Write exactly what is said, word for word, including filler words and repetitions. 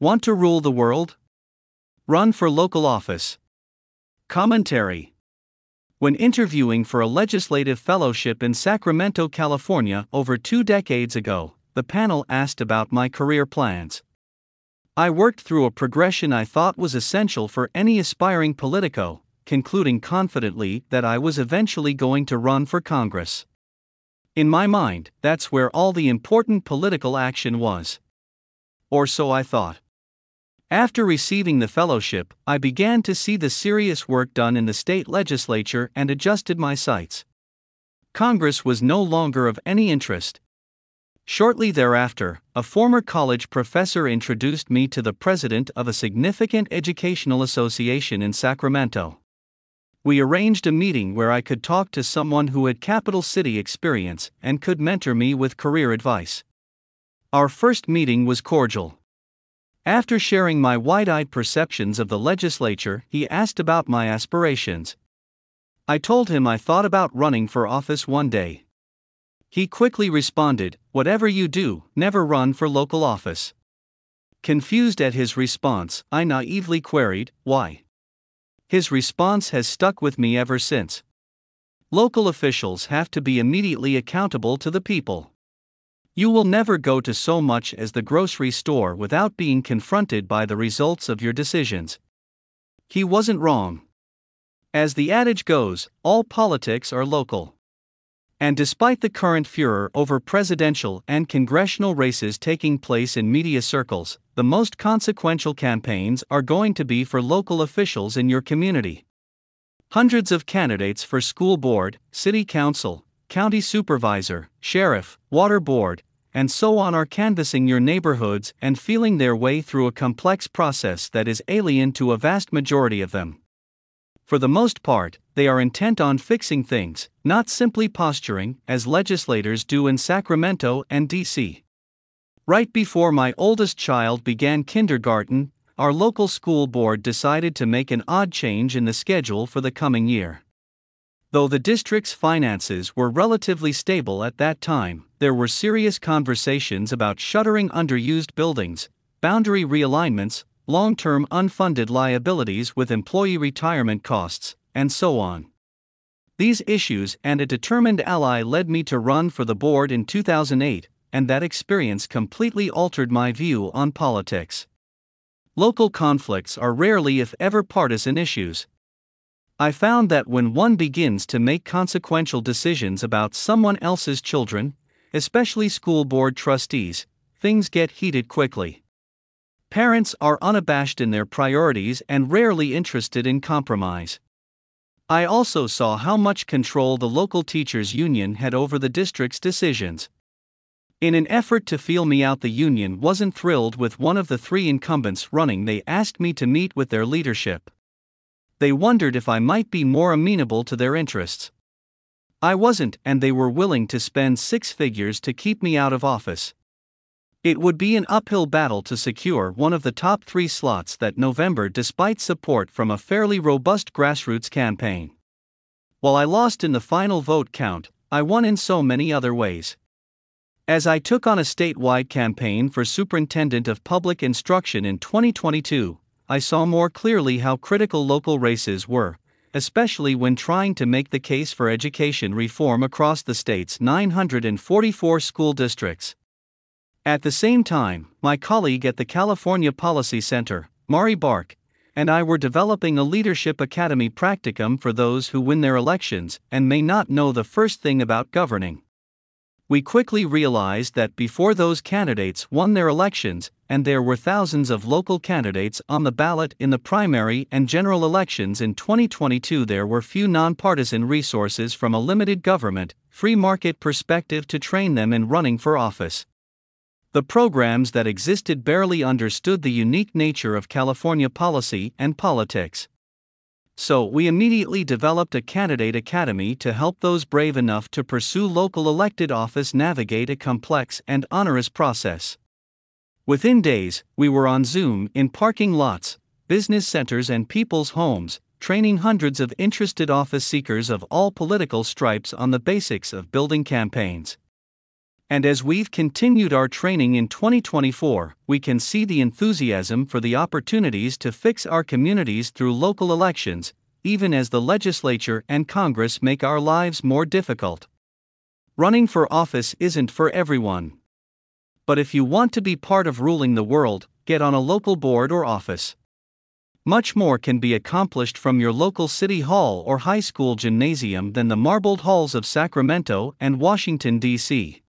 Want to rule the world? Run for local office. Commentary. When interviewing for a legislative fellowship in Sacramento, California, over two decades ago, the panel asked about my career plans. I worked through a progression I thought was essential for any aspiring politico, concluding confidently that I was eventually going to run for Congress. In my mind, that's where all the important political action was. Or so I thought. After receiving the fellowship, I began to see the serious work done in the state legislature and adjusted my sights. Congress was no longer of any interest. Shortly thereafter, a former college professor introduced me to the president of a significant educational association in Sacramento. We arranged a meeting where I could talk to someone who had capital city experience and could mentor me with career advice. Our first meeting was cordial. After sharing my wide-eyed perceptions of the legislature, he asked about my aspirations. I told him I thought about running for office one day. He quickly responded, "Whatever you do, never run for local office." Confused at his response, I naively queried, "Why?" His response has stuck with me ever since. Local officials have to be immediately accountable to the people. You will never go to so much as the grocery store without being confronted by the results of your decisions. He wasn't wrong. As the adage goes, all politics are local. And despite the current furor over presidential and congressional races taking place in media circles, the most consequential campaigns are going to be for local officials in your community. Hundreds of candidates for school board, city council, county supervisor, sheriff, water board, and so on are canvassing your neighborhoods and feeling their way through a complex process that is alien to a vast majority of them. For the most part, they are intent on fixing things, not simply posturing, as legislators do in Sacramento and D C Right before my oldest child began kindergarten, our local school board decided to make an odd change in the schedule for the coming year. Though the district's finances were relatively stable at that time, there were serious conversations about shuttering underused buildings, boundary realignments, long-term unfunded liabilities with employee retirement costs, and so on. These issues and a determined ally led me to run for the board in two thousand eight, and that experience completely altered my view on politics. Local conflicts are rarely if ever partisan issues. I found that when one begins to make consequential decisions about someone else's children, especially school board trustees, things get heated quickly. Parents are unabashed in their priorities and rarely interested in compromise. I also saw how much control the local teachers' union had over the district's decisions. In an effort to feel me out, the union wasn't thrilled with one of the three incumbents running. They asked me to meet with their leadership. They wondered if I might be more amenable to their interests. I wasn't, and they were willing to spend six figures to keep me out of office. It would be an uphill battle to secure one of the top three slots that November despite support from a fairly robust grassroots campaign. While I lost in the final vote count, I won in so many other ways. As I took on a statewide campaign for Superintendent of Public Instruction in twenty twenty-two, I saw more clearly how critical local races were, especially when trying to make the case for education reform across the state's nine hundred forty-four school districts. At the same time, my colleague at the California Policy Center, Mari Bark, and I were developing a Leadership Academy practicum for those who win their elections and may not know the first thing about governing. We quickly realized that before those candidates won their elections, and there were thousands of local candidates on the ballot in the primary and general elections in twenty twenty-two, there were few nonpartisan resources from a limited government, free market perspective to train them in running for office. The programs that existed barely understood the unique nature of California policy and politics. So we immediately developed a candidate academy to help those brave enough to pursue local elected office navigate a complex and onerous process. Within days, we were on Zoom in parking lots, business centers and people's homes, training hundreds of interested office seekers of all political stripes on the basics of building campaigns. And as we've continued our training in twenty twenty-four, we can see the enthusiasm for the opportunities to fix our communities through local elections, even as the legislature and Congress make our lives more difficult. Running for office isn't for everyone. But if you want to be part of ruling the world, get on a local board or office. Much more can be accomplished from your local city hall or high school gymnasium than the marbled halls of Sacramento and Washington, D C